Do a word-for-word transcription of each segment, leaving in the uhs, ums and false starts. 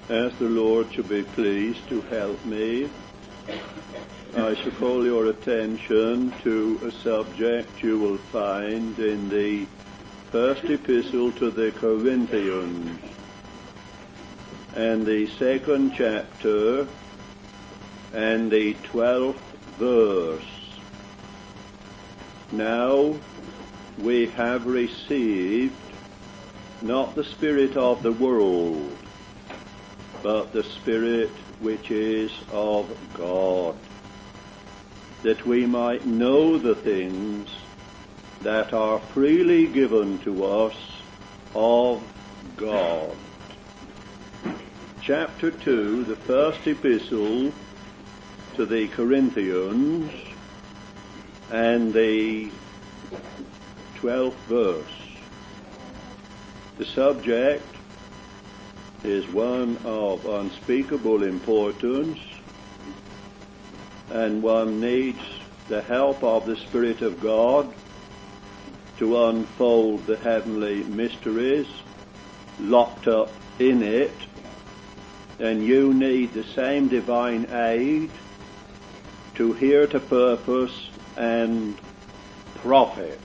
As the Lord should be pleased to help me, I shall call your attention to a subject you will find in the first epistle to the Corinthians and the second chapter and the twelfth verse. Now we have received not the spirit of the world, but the Spirit which is of God, that we might know the things that are freely given to us of God. Chapter two, the first epistle to the Corinthians, and the twelfth verse. The subject is one of unspeakable importance, and one needs the help of the Spirit of God to unfold the heavenly mysteries locked up in it, and you need the same divine aid to hear to purpose and profit.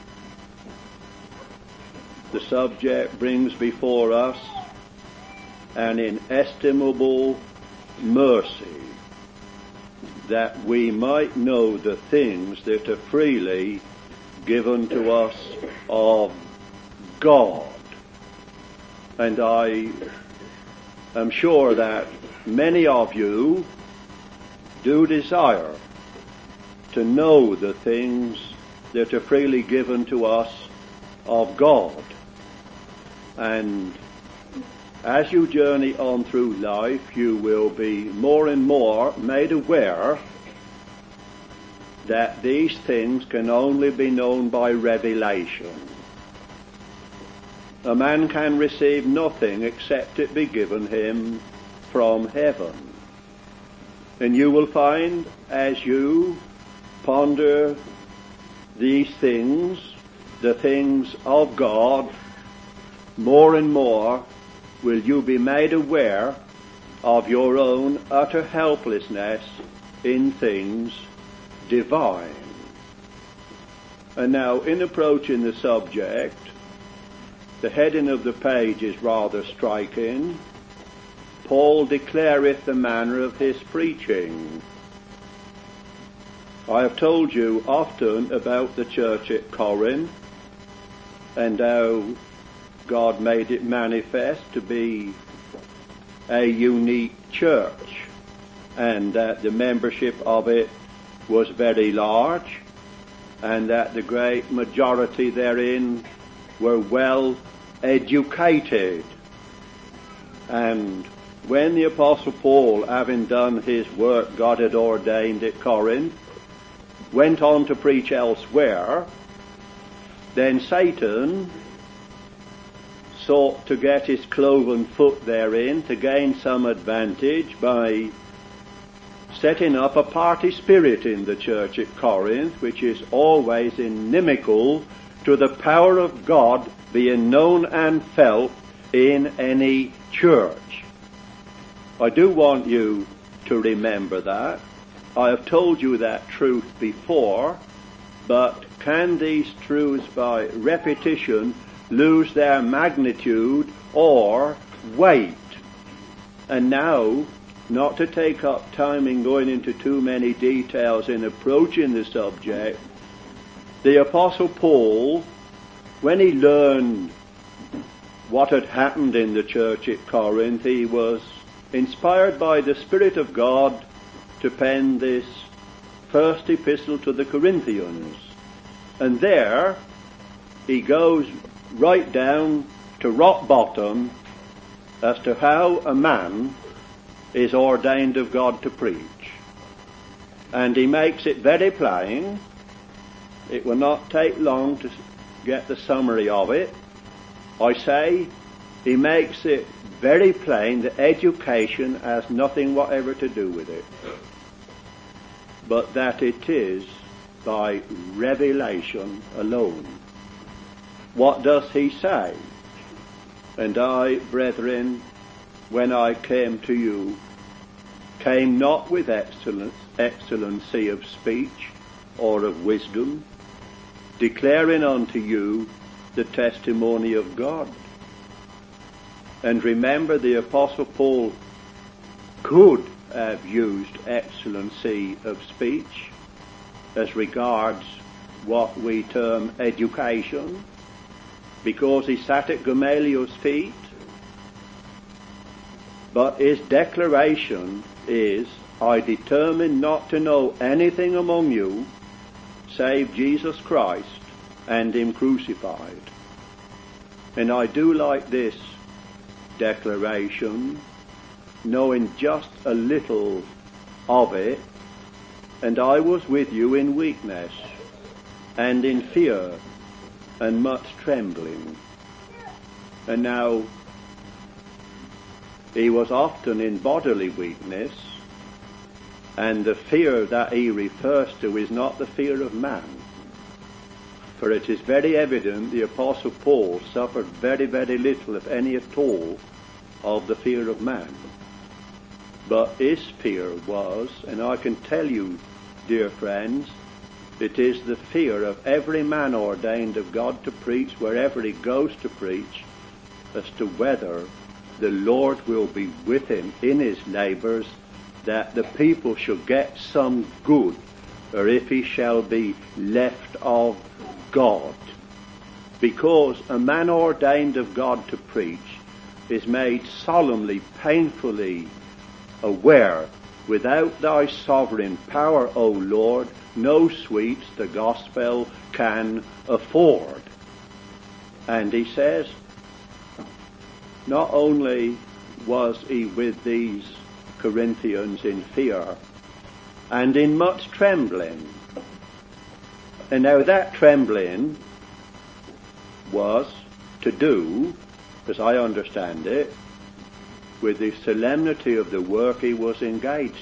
The subject brings before us an inestimable mercy, that we might know the things that are freely given to us of God. And I am sure that many of you do desire to know the things that are freely given to us of God. And as you journey on through life, you will be more and more made aware that these things can only be known by revelation. A man can receive nothing except it be given him from heaven. And you will find, as you ponder these things, the things of God, more and more will you be made aware of your own utter helplessness in things divine. And now, in approaching the subject, the heading of the page is rather striking. Paul declareth the manner of his preaching. I have told you often about the church at Corinth, and how God made it manifest to be a unique church, and that the membership of it was very large, and that the great majority therein were well educated. And when the Apostle Paul, having done his work God had ordained at Corinth, went on to preach elsewhere, then Satan sought to get his cloven foot therein, to gain some advantage by setting up a party spirit in the church at Corinth, which is always inimical to the power of God being known and felt in any church. I do want you to remember that. I have told you that truth before, but can these truths by repetition lose their magnitude or weight? And now, not to take up time in going into too many details in approaching the subject, the Apostle Paul, when he learned what had happened in the church at Corinth, he was inspired by the Spirit of God to pen this first epistle to the Corinthians. And there he goes right down to rock bottom as to how a man is ordained of God to preach. And he makes it very plain. It will not take long to get the summary of it. I say he makes it very plain that education has nothing whatever to do with it, but that it is by revelation alone. What does he say? And I, brethren, when I came to you, came not with excellence, excellency of speech or of wisdom, declaring unto you the testimony of God. And remember, the Apostle Paul could have used excellency of speech as regards what we term education, because he sat at Gamaliel's feet. But his declaration is, I determine not to know anything among you save Jesus Christ and him crucified. And I do like this declaration, knowing just a little of it. And I was with you in weakness and in fear and much trembling. And now, he was often in bodily weakness, and the fear that he refers to is not the fear of man. For it is very evident the Apostle Paul suffered very, very little, if any at all, of the fear of man. But his fear was, and I can tell you, dear friends, it is the fear of every man ordained of God to preach wherever he goes to preach, as to whether the Lord will be with him in his labours, that the people shall get some good, or if he shall be left of God. Because a man ordained of God to preach is made solemnly, painfully aware, without thy sovereign power, O Lord, no sweets the gospel can afford. And he says, not only was he with these Corinthians in fear and in much trembling, and now that trembling was to do, as I understand it, with the solemnity of the work he was engaged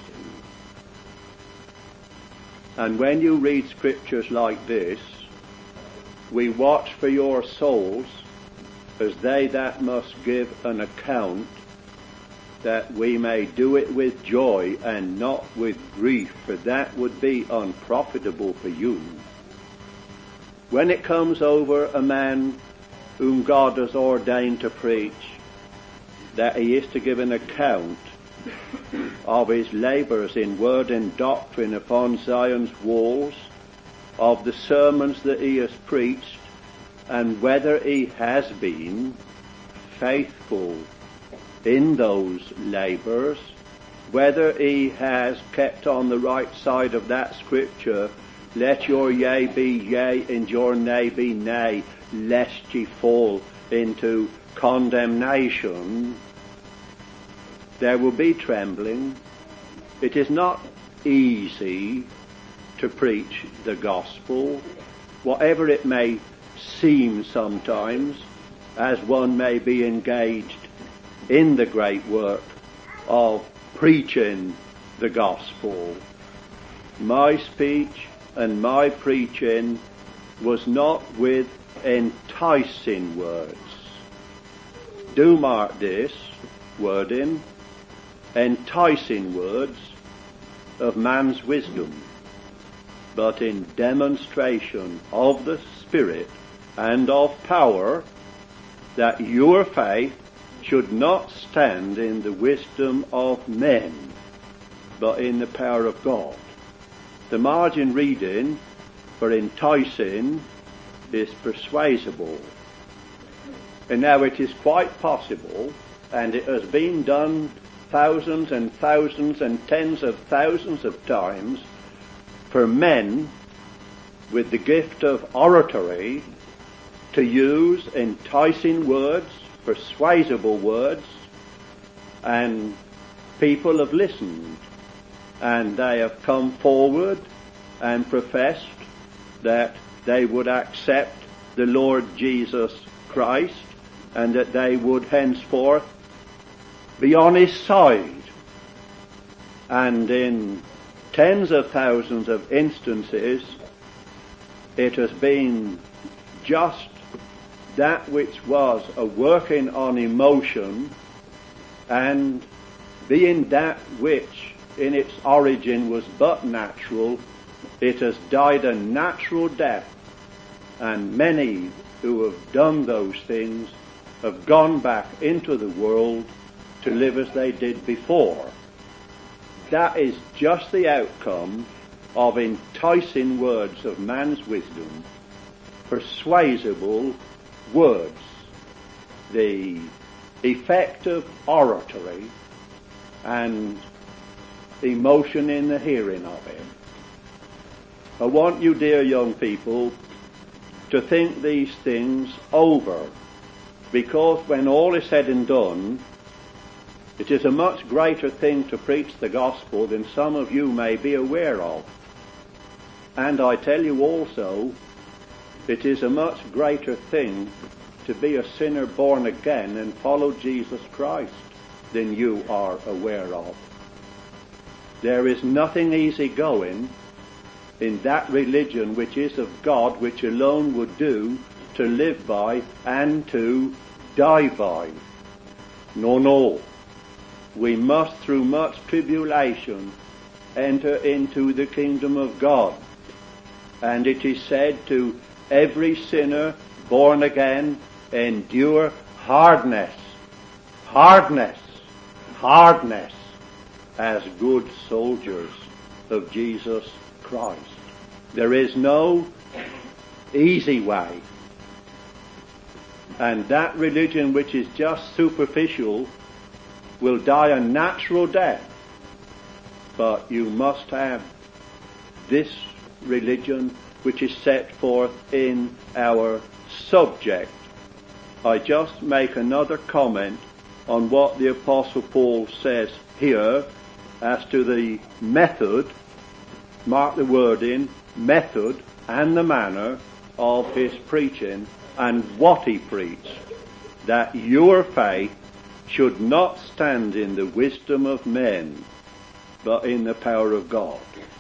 in. And when you read scriptures like this, we watch for your souls as they that must give an account, that we may do it with joy and not with grief, for that would be unprofitable for you. When it comes over a man whom God has ordained to preach, that he is to give an account of his labours in word and doctrine upon Zion's walls, of the sermons that he has preached, and whether he has been faithful in those labours, whether he has kept on the right side of that scripture, let your yea be yea and your nay be nay, lest ye fall into condemnation. There will be trembling. It is not easy to preach the gospel, whatever it may seem sometimes, as one may be engaged in the great work of preaching the gospel. My speech and my preaching was not with enticing words. Do mark this wording, enticing words of man's wisdom, but in demonstration of the Spirit and of power, that your faith should not stand in the wisdom of men, but in the power of God. The margin reading for enticing is persuasible. And now it is quite possible, and it has been done thousands and thousands and tens of thousands of times, for men with the gift of oratory to use enticing words, persuasible words, and people have listened, and they have come forward and professed that they would accept the Lord Jesus Christ, and that they would henceforth be on his side. And in tens of thousands of instances, it has been just that which was a working on emotion and being that which in its origin was but natural, it has died a natural death, and many who have done those things have gone back into the world to live as they did before. That is just the outcome of enticing words of man's wisdom, persuasible words, the effect of oratory and emotion in the hearing of it. I want you, dear young people, to think these things over, because when all is said and done, it is a much greater thing to preach the gospel than some of you may be aware of. And I tell you also, it is a much greater thing to be a sinner born again and follow Jesus Christ than you are aware of. There is nothing easy going in that religion which is of God, which alone would do to live by and to die by. No, no. We must, through much tribulation, enter into the kingdom of God. And it is said to every sinner born again, endure hardness, hardness, hardness, as good soldiers of Jesus Christ. There is no easy way. And that religion which is just superficial will die a natural death. But you must have this religion which is set forth in our subject. I just make another comment on what the Apostle Paul says here as to the method, mark the wording, method and the manner of his preaching and what he preached, that your faith should not stand in the wisdom of men, but in the power of God.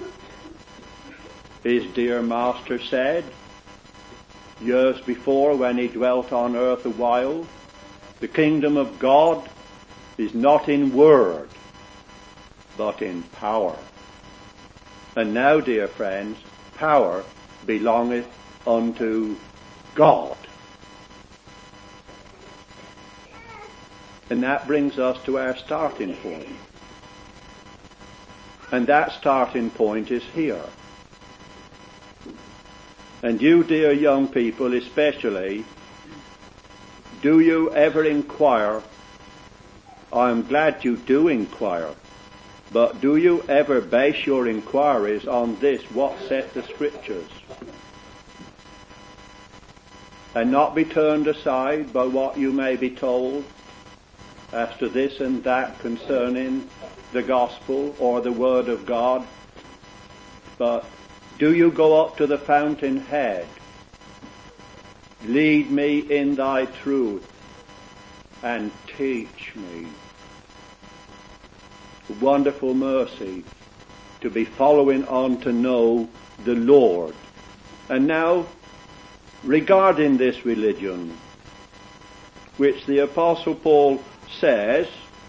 His dear master said, years before when he dwelt on earth a while, the kingdom of God is not in word, but in power. And now, dear friends, power belongeth unto God. And that brings us to our starting point. And that starting point is here. And you, dear young people, especially, do you ever inquire? I'm glad you do inquire. But do you ever base your inquiries on this, what saith the Scriptures? And not be turned aside by what you may be told as to this and that concerning the gospel or the word of God. But do you go up to the fountainhead? Lead me in thy truth and teach me. Wonderful mercy to be following on to know the Lord. And now, regarding this religion, which the Apostle Paul says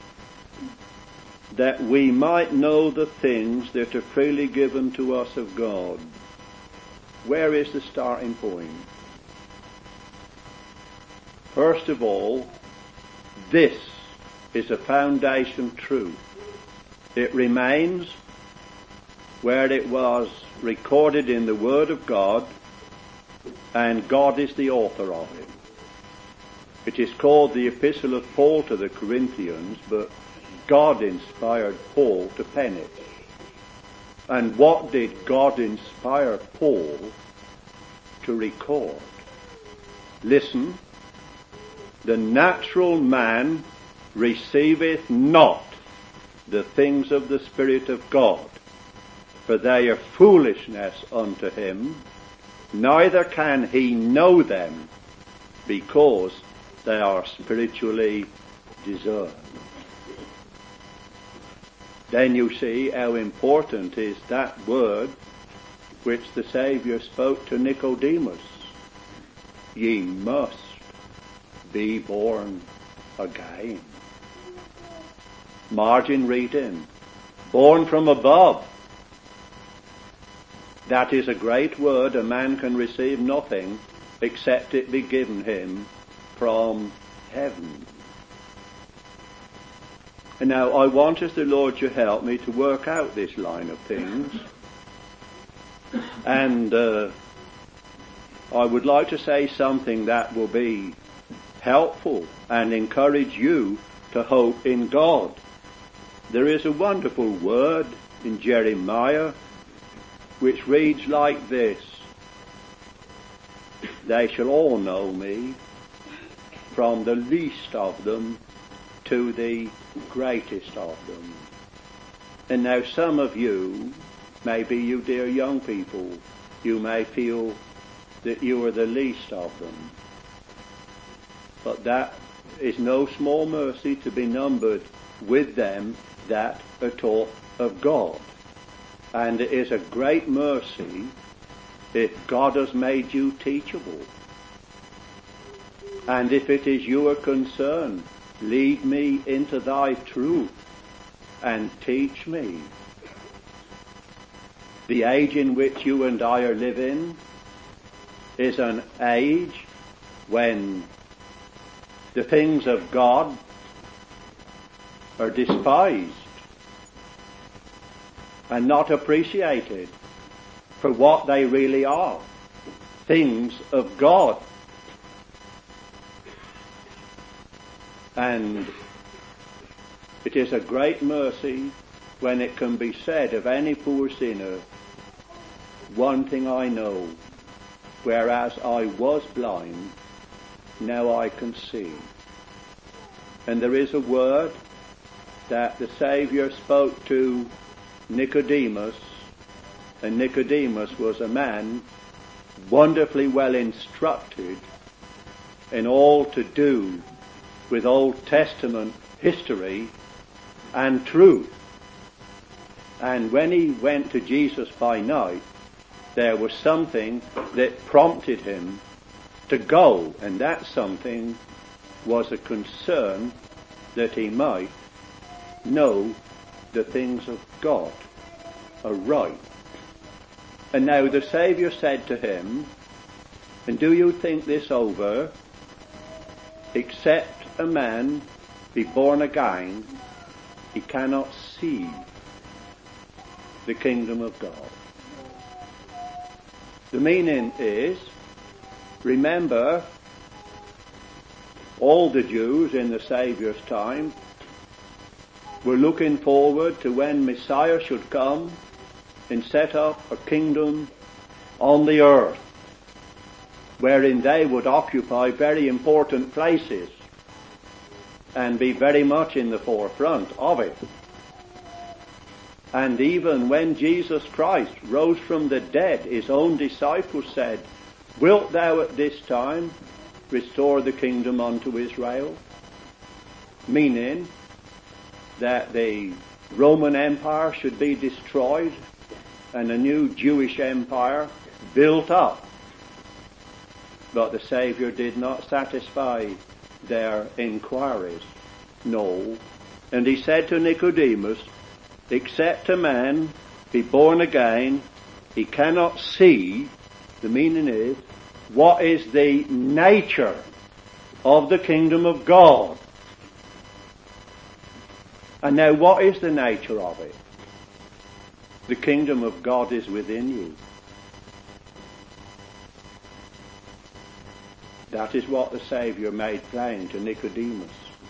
that we might know the things that are freely given to us of God. Where is the starting point? First of all, this is a foundation truth. It remains where it was recorded in the Word of God, and God is the author of it. It is called the Epistle of Paul to the Corinthians, but God inspired Paul to pen it. And what did God inspire Paul to record? Listen, the natural man receiveth not the things of the Spirit of God, for they are foolishness unto him, neither can he know them, because they are spiritually discerned. Then you see how important is that word which the Saviour spoke to Nicodemus. Ye must be born again. Margin reading. Born from above. That is a great word. A man can receive nothing except it be given him from heaven. And now I want as the Lord to help me to work out this line of things. And uh, I would like to say something that will be helpful and encourage you to hope in God. There is a wonderful word in Jeremiah which reads like this: they shall all know me, from the least of them to the greatest of them. And now some of you, maybe you dear young people, you may feel that you are the least of them. But that is no small mercy to be numbered with them that are taught of God. And it is a great mercy if God has made you teachable. And if it is your concern, lead me into thy truth and teach me. The age in which you and I are living is an age when the things of God are despised and not appreciated for what they really are, things of God. And it is a great mercy when it can be said of any poor sinner, one thing I know, whereas I was blind, now I can see. And there is a word that the Saviour spoke to Nicodemus, and Nicodemus was a man wonderfully well instructed in all to do with Old Testament history and truth. And when he went to Jesus by night, there was something that prompted him to go, and that something was a concern that he might know the things of God aright. And now the Saviour said to him, and do you think this over, except a man be born again, he cannot see the kingdom of God. The meaning is, remember, all the Jews in the Saviour's time were looking forward to when Messiah should come and set up a kingdom on the earth, wherein they would occupy very important places and be very much in the forefront of it. And even when Jesus Christ rose from the dead, his own disciples said, wilt thou at this time restore the kingdom unto Israel? Meaning that the Roman Empire should be destroyed and a new Jewish empire built up. But the Saviour did not satisfy their inquiries. No. And he said to Nicodemus, except a man be born again, he cannot see, the meaning is, what is the nature of the kingdom of God. And now what is the nature of it? The kingdom of God is within you. That is what the Saviour made plain to Nicodemus.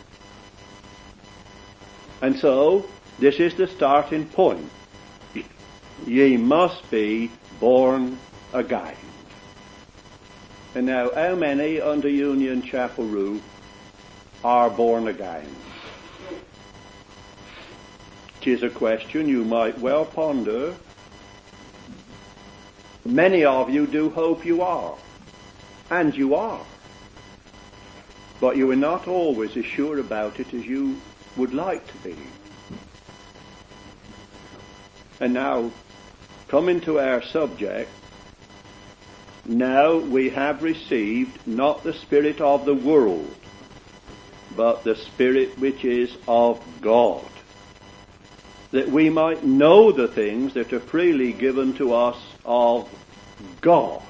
And so, this is the starting point. Ye must be born again. And now, how many under Union Chapel roof are born again? It is a question you might well ponder. Many of you do hope you are. And you are. But you are not always as sure about it as you would like to be. And now, coming to our subject, now we have received not the spirit of the world, but the Spirit which is of God, that we might know the things that are freely given to us of God.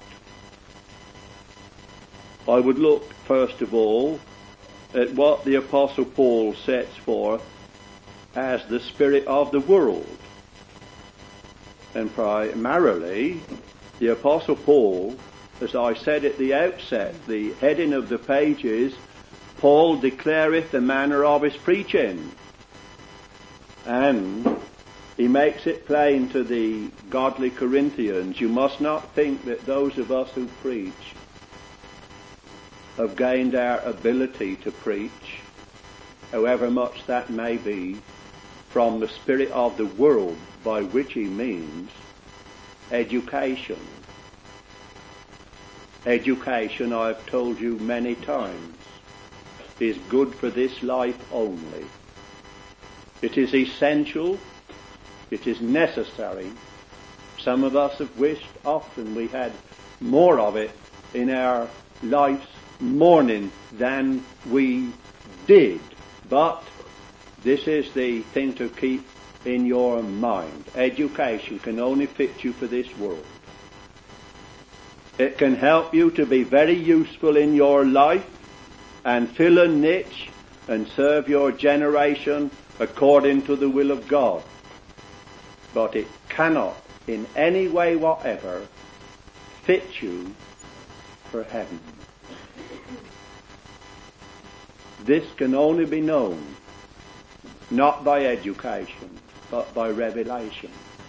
I would look first of all at what the Apostle Paul sets forth as the spirit of the world. And primarily, the Apostle Paul, as I said at the outset, the heading of the page is, Paul declareth the manner of his preaching. And he makes it plain to the godly Corinthians, you must not think that those of us who preach have gained our ability to preach, however much that may be, from the spirit of the world, by which he means education. Education, I've told you many times, is good for this life only. It is essential. It is necessary. Some of us have wished often we had more of it in our life's morning than we did. But this is the thing to keep in your mind. Education can only fit you for this world. It can help you to be very useful in your life and fill a niche and serve your generation according to the will of God. But it cannot in any way whatever fit you for heaven. This can only be known not by education, but by revelation.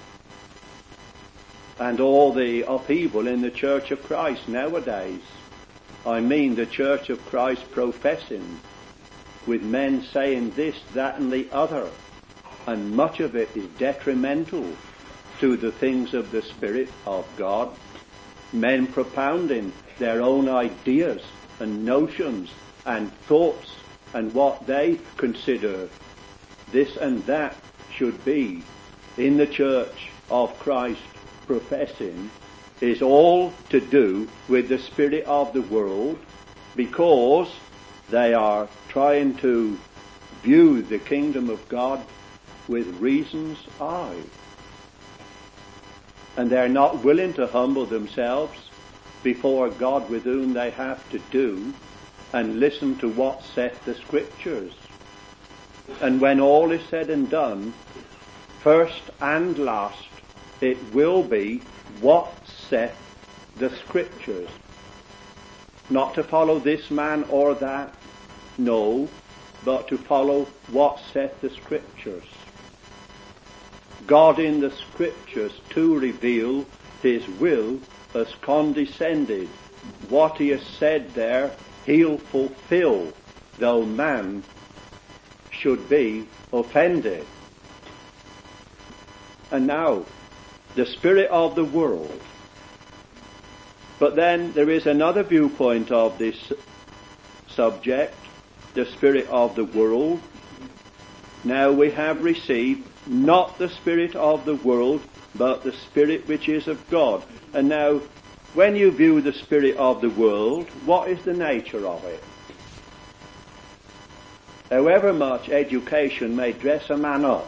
And all the upheaval in the Church of Christ nowadays, I mean the Church of Christ professing, with men saying this, that and the other, and much of it is detrimental to the things of the Spirit of God. Men propounding their own ideas and notions and thoughts and what they consider this and that should be in the Church of Christ professing is all to do with the spirit of the world, because they are trying to view the kingdom of God with reason's eye. And they're not willing to humble themselves before God with whom they have to do and listen to what saith the Scriptures. And when all is said and done, first and last, it will be what saith the Scriptures. Not to follow this man or that, no, but to follow what saith the Scriptures. God in the Scriptures to reveal his will has condescended. What he has said there, he'll fulfill, though man should be offended. And now, the spirit of the world. But then there is another viewpoint of this subject, the spirit of the world. Now we have received not the spirit of the world, but the spirit which is of God. And now, when you view the spirit of the world, what is the nature of it? However much education may dress a man up,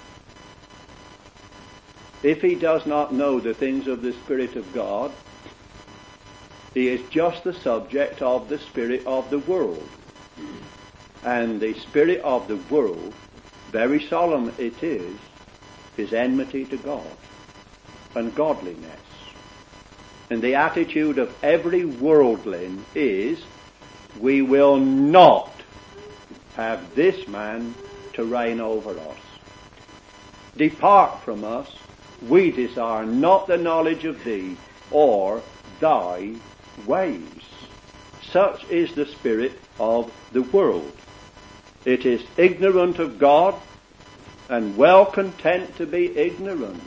if he does not know the things of the Spirit of God, he is just the subject of the spirit of the world. And the spirit of the world, very solemn it is, is enmity to God and godliness. And the attitude of every worldling is, we will not have this man to reign over us. Depart from us, we desire not the knowledge of thee or thy ways. Such is the spirit of the world. It is ignorant of God and well content to be ignorant.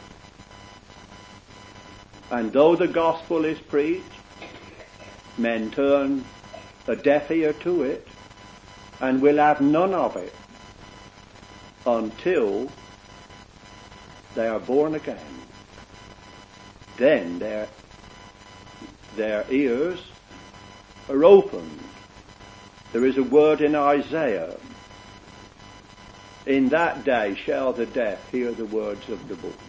And though the gospel is preached, men turn a deaf ear to it and will have none of it until they are born again. Then their, their ears are opened. There is a word in Isaiah. In that day shall the deaf hear the words of the book.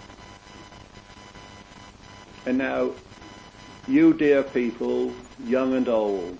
And now, you dear people, young and old,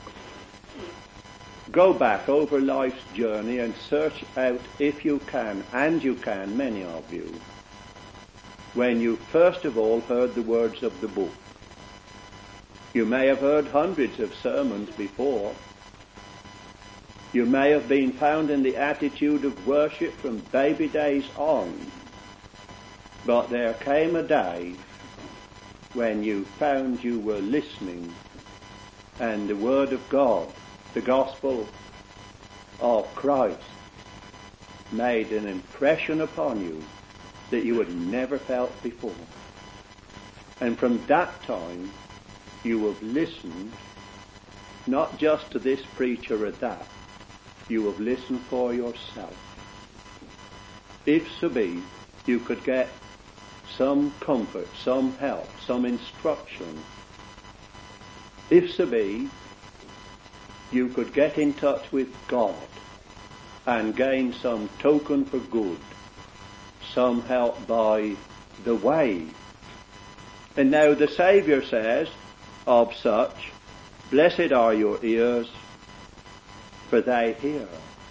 go back over life's journey and search out, if you can, and you can, many of you, when you first of all heard the words of the book. You may have heard hundreds of sermons before. You may have been found in the attitude of worship from baby days on. But there came a day when you found you were listening and the Word of God, the gospel of Christ, made an impression upon you that you had never felt before. And from that time, you have listened not just to this preacher or that, you have listened for yourself. If so be, you could get some comfort, some help, some instruction. If so be, you could get in touch with God and gain some token for good, some help by the way. And now the Saviour says of such, blessed are your ears, for they hear.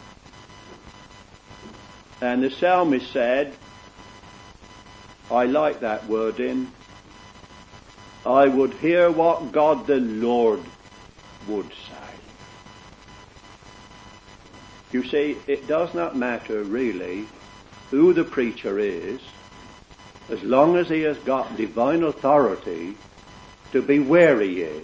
And the psalmist said, I like that wording, I would hear what God the Lord would say. You see, it does not matter really who the preacher is, as long as he has got divine authority to be where he is.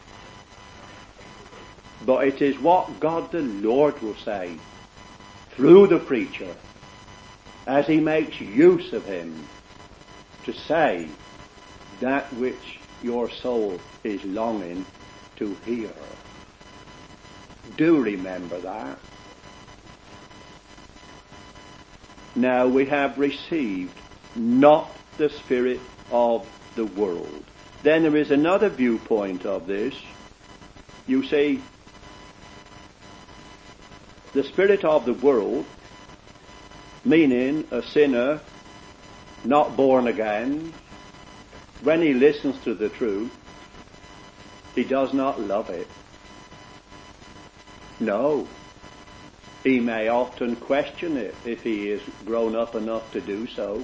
But it is what God the Lord will say through the preacher as he makes use of him to say that which your soul is longing to hear. Do remember that. Now we have received not the spirit of the world. Then there is another viewpoint of this. You see, the spirit of the world, meaning a sinner not born again, when he listens to the truth, he does not love it. No. He may often question it if he is grown up enough to do so.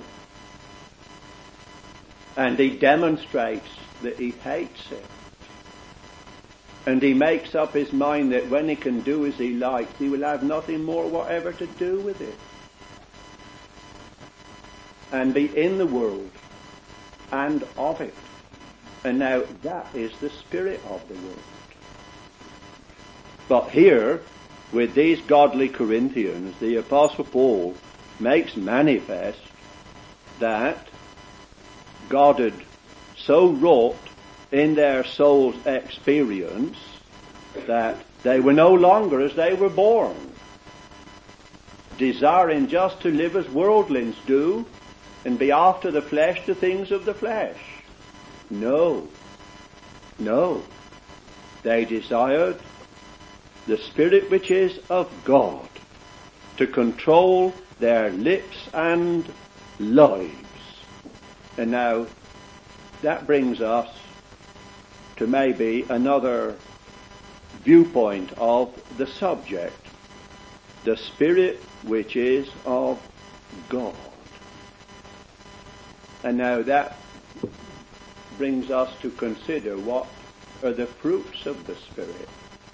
And he demonstrates that he hates it. And he makes up his mind that when he can do as he likes, he will have nothing more whatever to do with it. And be in the world and of it. And now that is the spirit of the world. But here, with these godly Corinthians, the Apostle Paul makes manifest that God had so wrought in their soul's experience that they were no longer as they were born, desiring just to live as worldlings do and be after the flesh the things of the flesh. No. No. They desired the Spirit which is of God to control their lips and lives. And now that brings us to maybe another viewpoint of the subject. The Spirit which is of God. And now that brings us to consider what are the fruits of the Spirit.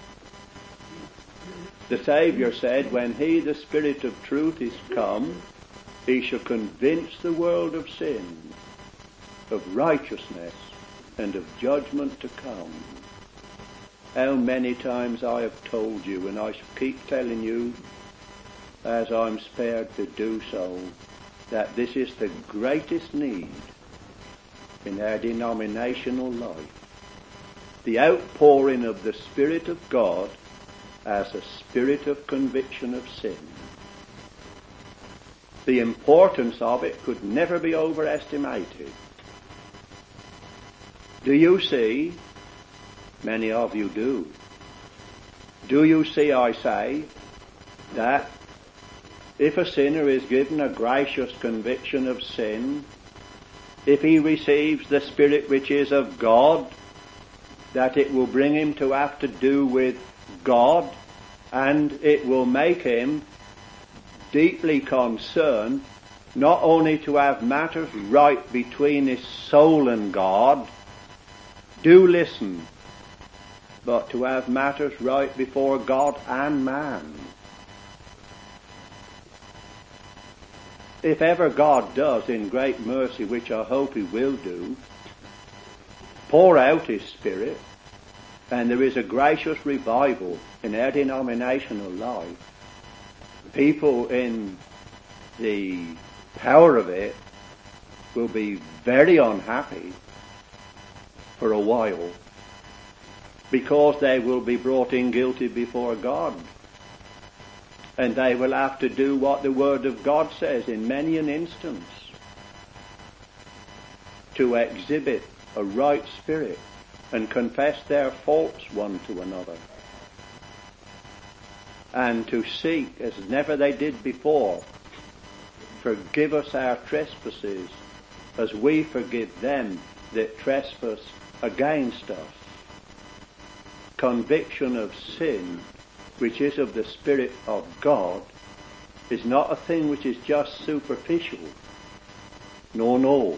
The Saviour said, when He, the Spirit of truth, is come, He shall convince the world of sin, of righteousness, and of judgment to come. How many times I have told you, and I shall keep telling you, as I'm spared to do so, that this is the greatest need in our denominational life. The outpouring of the Spirit of God as a spirit of conviction of sin. The importance of it could never be overestimated. Do you see? Many of you do. Do you see, I say, that if a sinner is given a gracious conviction of sin, if he receives the Spirit which is of God, that it will bring him to have to do with God, and it will make him deeply concerned not only to have matters right between his soul and God, do listen, but to have matters right before God and man. If ever God does, in great mercy, which I hope he will do, pour out his Spirit, and there is a gracious revival in our denominational life, people in the power of it will be very unhappy for a while, because they will be brought in guilty before God. And they will have to do what the Word of God says in many an instance, to exhibit a right spirit and confess their faults one to another, and to seek, as never they did before, forgive us our trespasses as we forgive them that trespass against us. Conviction of sin, which is of the Spirit of God, is not a thing which is just superficial. No, no.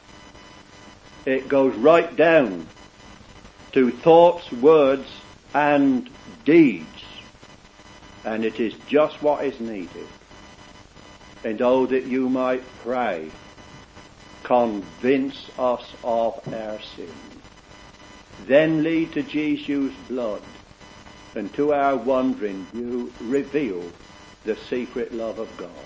It goes right down to thoughts, words, and deeds. And it is just what is needed. And oh, that you might pray, convince us of our sin. Then lead to Jesus' blood, and to our wondering you reveal the secret love of God.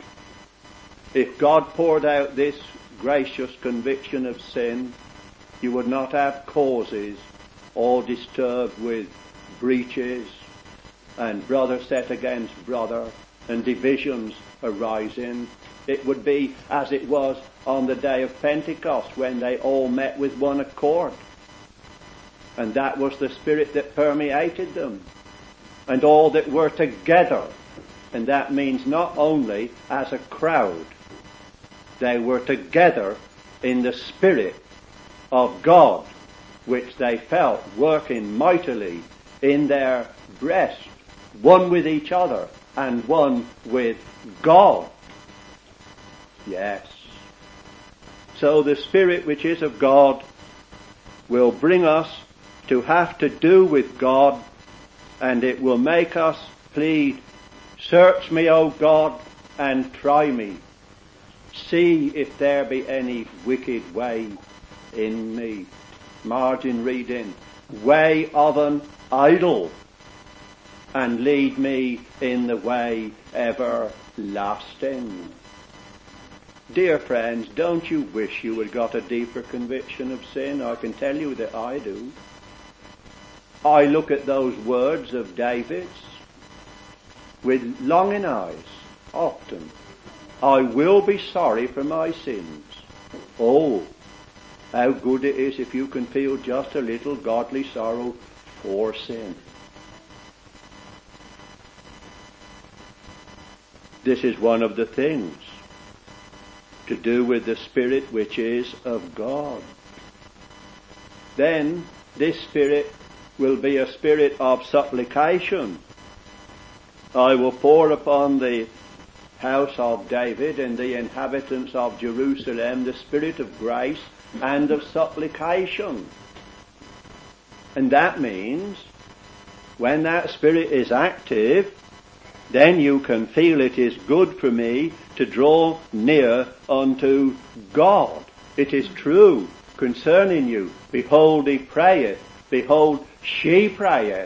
If God poured out this gracious conviction of sin, you would not have causes all disturbed with breaches and brother set against brother and divisions arising. It would be as it was on the day of Pentecost, when they all met with one accord. And that was the Spirit that permeated them. And all that were together. And that means not only as a crowd. They were together in the Spirit of God, which they felt working mightily in their breast, one with each other and one with God. Yes. So the Spirit which is of God will bring us to have to do with God, and it will make us plead, search me, O God, and try me. See if there be any wicked way in me. Margin reading, way of an idol, and lead me in the way everlasting. Dear friends, don't you wish you had got a deeper conviction of sin? I can tell you that I do. I look at those words of David's with longing eyes, often. I will be sorry for my sins. Oh, how good it is if you can feel just a little godly sorrow for sin. This is one of the things to do with the Spirit which is of God. Then this Spirit will be a spirit of supplication. I will pour upon the house of David and the inhabitants of Jerusalem the Spirit of grace and of supplication. And that means when that Spirit is active, then you can feel it is good for me to draw near unto God. It is true concerning you. Behold, he prayeth. Behold, she prayeth.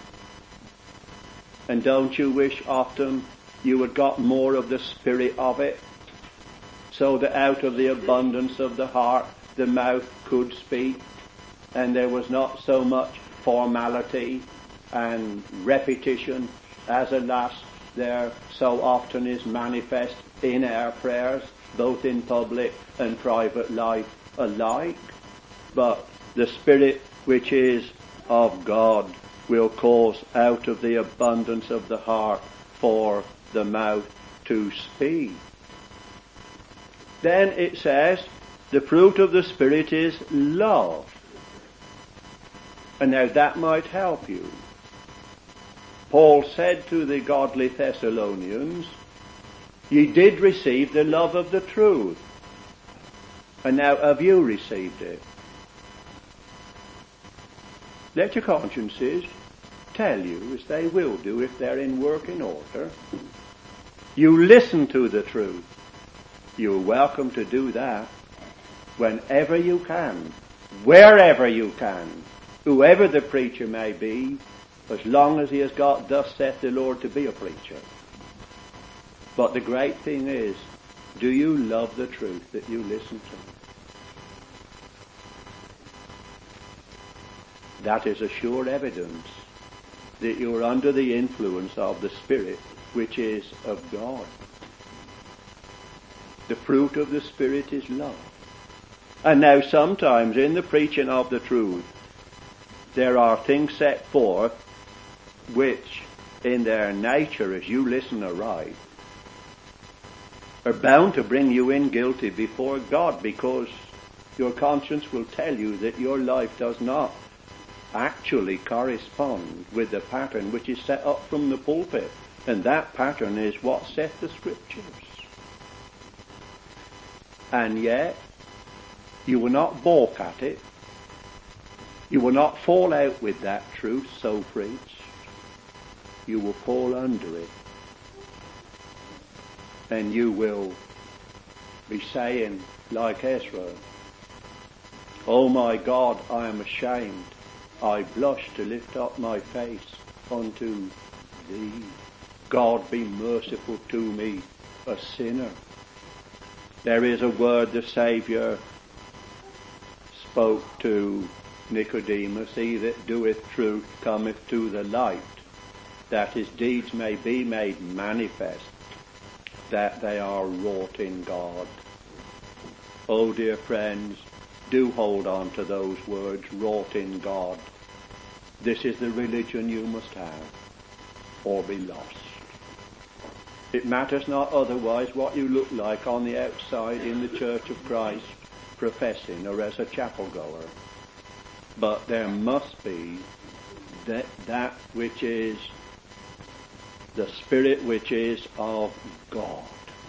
And don't you wish often you had got more of the Spirit of it, so that out of the abundance of the heart the mouth could speak, and there was not so much formality and repetition as alas there so often is manifest in our prayers, both in public and private life alike. But the Spirit which is of God will cause out of the abundance of the heart for the mouth to speed. Then it says, the fruit of the Spirit is love. And now that might help you. Paul said to the godly Thessalonians, ye did receive the love of the truth. And now have you received it? Let your consciences tell you, as they will do if they're in working order. You listen to the truth. You're welcome to do that whenever you can, wherever you can, whoever the preacher may be, as long as he has got thus saith the Lord to be a preacher. But the great thing is, do you love the truth that you listen to? That is a sure evidence that you're under the influence of the Spirit, which is of God. The fruit of the Spirit is love. And now sometimes in the preaching of the truth, there are things set forth which, in their nature, as you listen aright, are bound to bring you in guilty before God, because your conscience will tell you that your life does not actually correspond with the pattern which is set up from the pulpit. And that pattern is what saith the Scriptures. And yet, you will not balk at it. You will not fall out with that truth so preached. You will fall under it. And you will be saying, like Ezra, O my God, I am ashamed. I blush to lift up my face unto thee. God, be merciful to me, a sinner. There is a word the Saviour spoke to Nicodemus, he that doeth truth cometh to the light, that his deeds may be made manifest, that they are wrought in God. Oh, dear friends, do hold on to those words, wrought in God. This is the religion you must have, or be lost. It matters not otherwise what you look like on the outside in the Church of Christ, professing, or as a chapel goer. But there must be that, that which is the Spirit which is of God.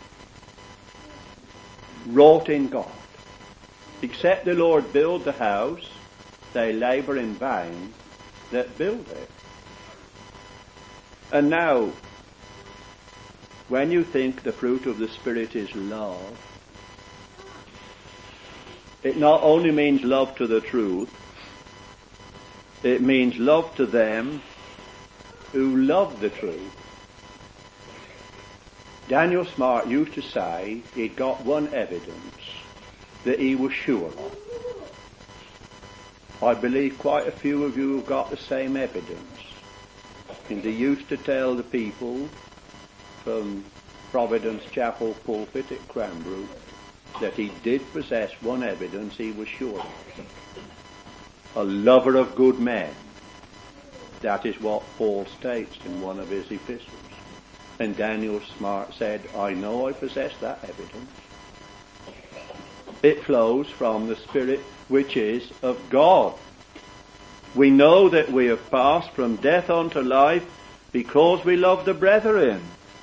Wrought in God. Except the Lord build the house, they labour in vain that build it. And now, when you think the fruit of the Spirit is love, it not only means love to the truth, it means love to them who love the truth. Daniel Smart used to say he'd got one evidence that he was sure of. I believe quite a few of you have got the same evidence. And they used to tell the people from Providence Chapel pulpit at Cranbrook that he did possess one evidence he was sure of. A lover of good men. That is what Paul states in one of his epistles. And Daniel Smart said, I know I possess that evidence. It flows from the Spirit which is of God. We know that we have passed from death unto life because we love the brethren.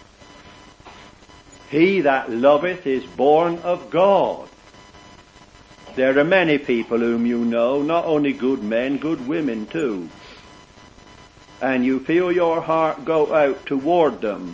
He that loveth is born of God. There are many people whom you know, not only good men, good women too. And you feel your heart go out toward them.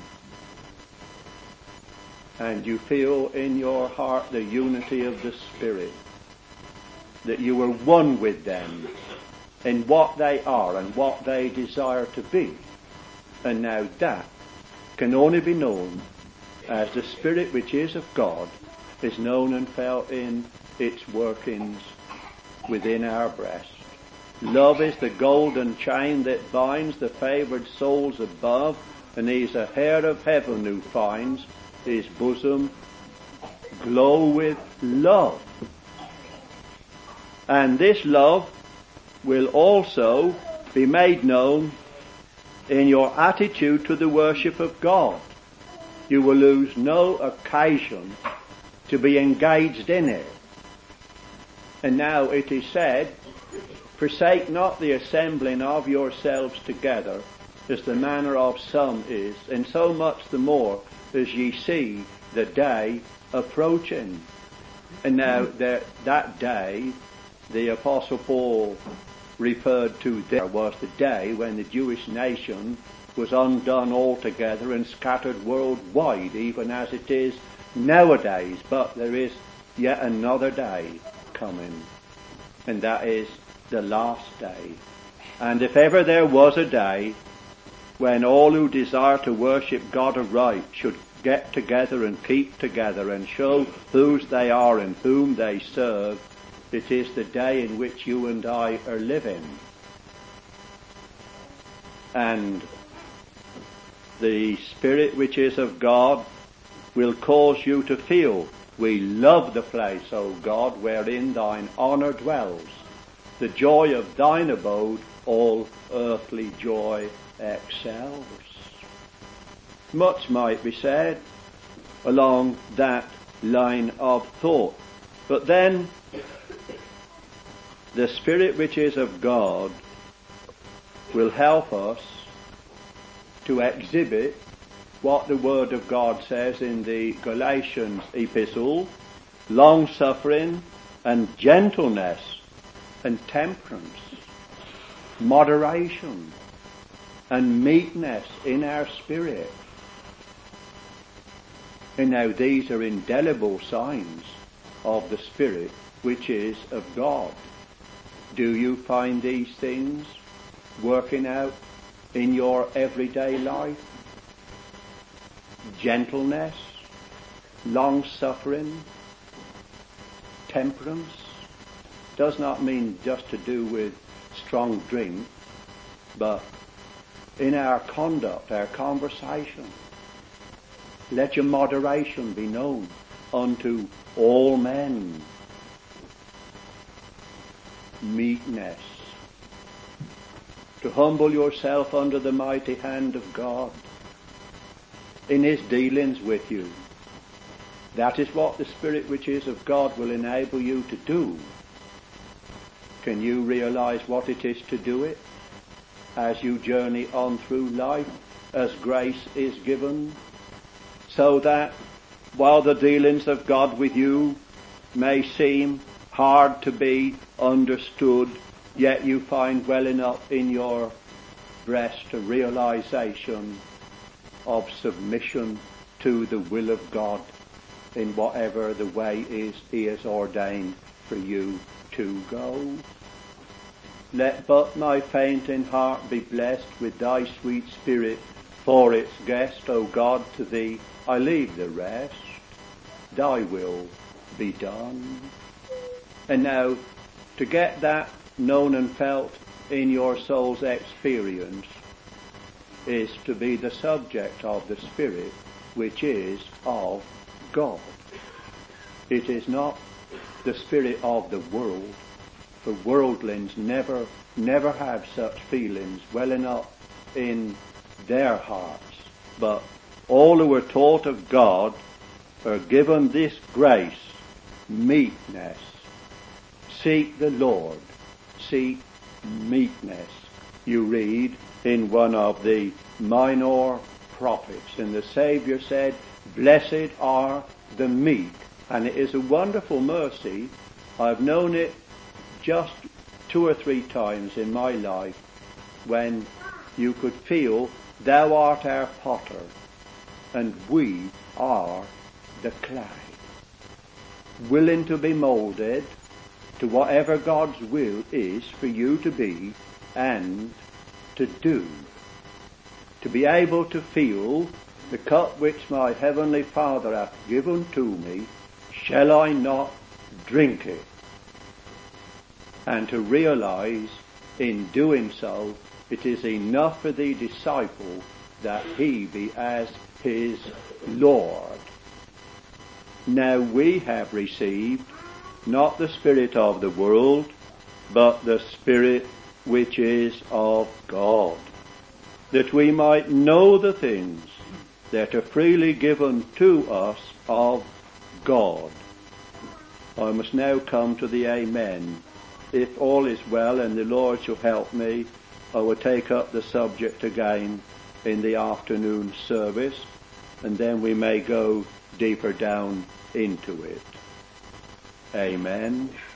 And you feel in your heart the unity of the Spirit. That you are one with them in what they are and what they desire to be. And now that can only be known as the Spirit which is of God is known and felt in its workings within our breast. Love is the golden chain that binds the favoured souls above, and he's a heir of heaven who finds his bosom glow with love. And this love will also be made known in your attitude to the worship of God. you will lose no occasion to be engaged in it. And now it is said, forsake not the assembling of yourselves together, as the manner of some is, and so much the more as ye see the day approaching. And now that, that day, the Apostle Paul referred to there was the day when the Jewish nation was undone altogether and scattered worldwide, even as it is nowadays. But there is yet another day coming, and that is the last day. And if ever there was a day when all who desire to worship God aright should get together and keep together and show whose they are and whom they serve, it is the day in which you and I are living. And the Spirit which is of God will cause you to feel, we love the place, O God, wherein thine honour dwells. The joy of thine abode all earthly joy excels. Much might be said along that line of thought. But then the Spirit which is of God will help us to exhibit what the Word of God says in the Galatians epistle, long-suffering and gentleness and temperance, moderation and meekness in our spirit. And now these are indelible signs of the Spirit which is of God. Do you find these things working out in your everyday life? Gentleness, long-suffering, temperance does not mean just to do with strong drink, but in our conduct, our conversation. Let your moderation be known unto all men. Meekness. To humble yourself under the mighty hand of God in His dealings with you. That is what the Spirit which is of God will enable you to do. Can you realize what it is to do it as you journey on through life, as grace is given, so that while the dealings of God with you may seem hard to be understood, yet you find well enough in your breast a realization of submission to the will of God in whatever the way is He has ordained for you to go. Let but my fainting heart be blessed with thy sweet Spirit for its guest, O God, to thee I leave the rest. Thy will be done. And now, to get that known and felt in your soul's experience is to be the subject of the Spirit which is of God. It is not the spirit of the world, for worldlings never, never have such feelings well enough in their hearts. But all who are taught of God are given this grace, meekness. Seek the Lord, seek meekness. You read in one of the minor prophets, and the Saviour said, blessed are the meek. And it is a wonderful mercy. I've known it just two or three times in my life when you could feel, thou art our potter and we are the clay, willing to be moulded to whatever God's will is for you to be and to do. To be able to feel the cup which my heavenly Father hath given to me, shall I not drink it? And to realize in doing so, it is enough for the disciple that he be as his Lord. Now we have received not the spirit of the world, but the Spirit which is of God, that we might know the things that are freely given to us of God. I must now come to the Amen. If all is well and the Lord shall help me, I will take up the subject again in the afternoon service, and then we may go deeper down into it. Amen.